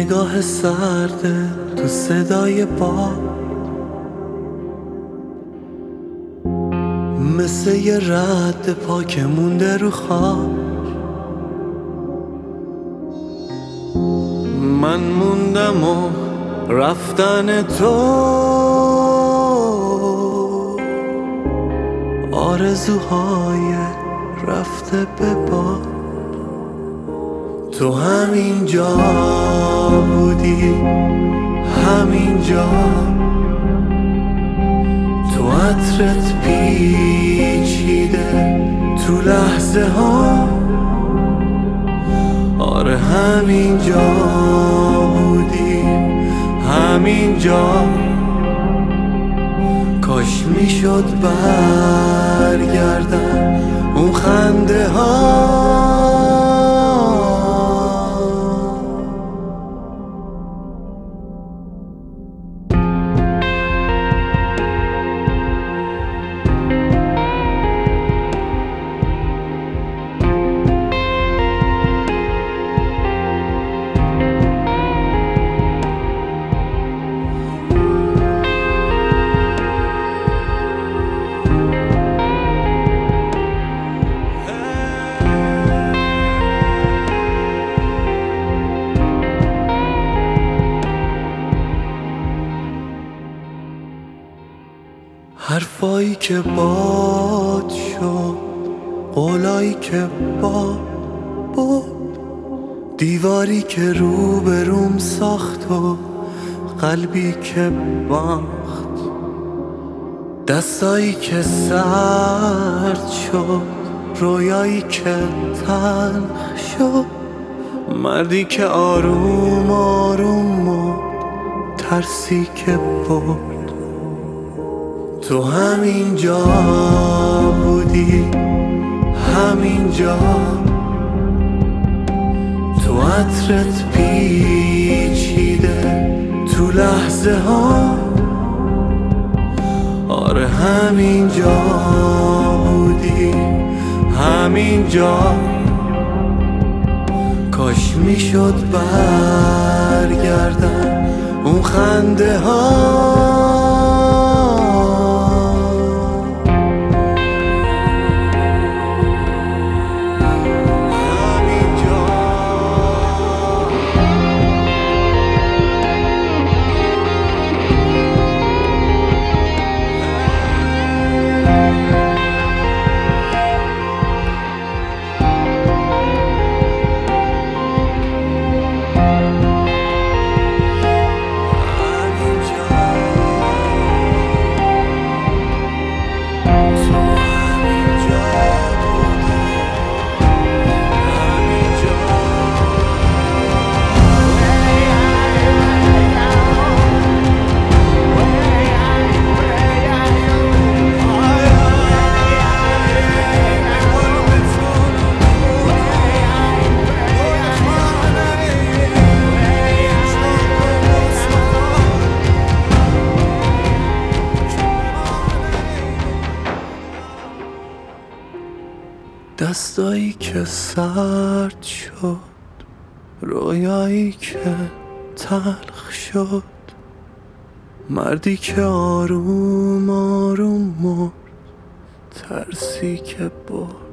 نگاه سرده تو صدای باد، مثل یه رد پا که مونده رو خواب. من موندم و رفتن تو آرزوهای رفته به باد. تو همینجا بودی، همینجا تو عطرت پیچیده تو لحظه ها. آره همینجا بودی، همینجا کاش میشد برگردن اون خنده ها. حرفایی که باد شد، قولایی که باد بود، دیواری که روبروم ساخت و قلبی که باخت، دستایی که سرد شد، رویایی که تلخ شد، مردی که آروم آروم مرد، ترسی که برد. تو همینجا بودی، همینجا تو عطرت پیچیده تو لحظه ها. آره همینجا بودی، همینجا کاش میشد برگردن اون خنده ها. دستایی که سرد شد، رویایی که تلخ شد، مردی که آروم آروم مرد، ترسی که برد.